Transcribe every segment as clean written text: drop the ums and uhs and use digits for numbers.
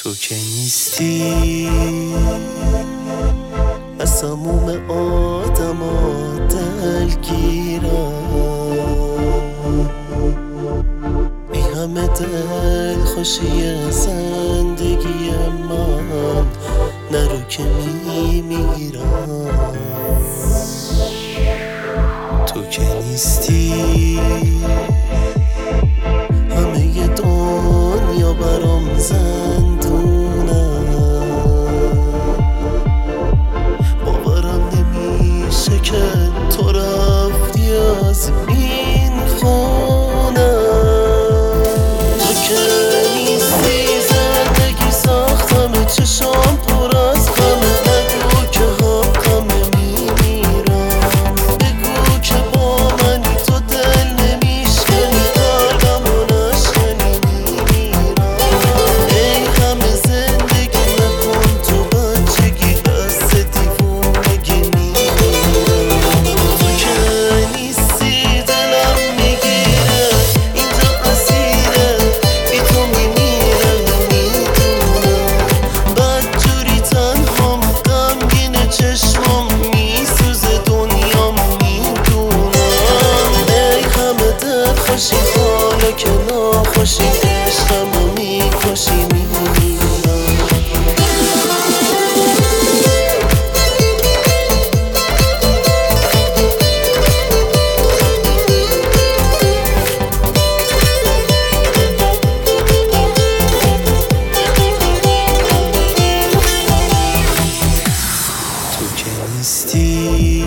تو که نیستی از تموم آدما دلگیرم، ای همه دل خوشی زندگی من، نرو که میمیرم. تو که نیستی همه دنیا برام زندونه، باورم نمیشه که تو رفتی از این خونه. تو که نیستی زندگی ساختمه، چشام پر از غمه، نگو که حقمه میمیرم، بگو که با منی تو دل نمیشکنی، قلبمو نشکنی میمیرم. ای همه زندگی نکن تو بچگی، دست دیوونگی میمیرم. تو که نیستی دلم میگیره، اینجا اسیره بی تو میمیرم. میدونم بدجوری تنهام، غمگین چشمام میسوزه دنیام. میدونم ای همه دل خوشی، حالا که ناخوشی عشقمو میکشی. میمیرم. تو که نیستی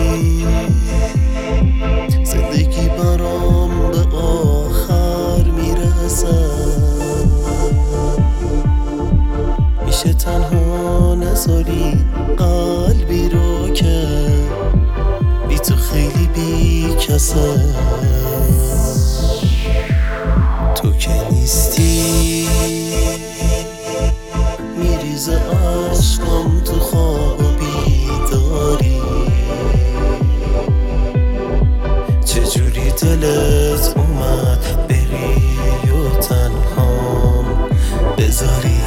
زندگی برام به آخر میرسه، میشه تنها نذاری قلبی رو که بی تو خیلی بی کسه. تو که نیستی میریزه عشقم تو خواب و بیداری، چجوری دلت اومد بری و تنهام بذاری.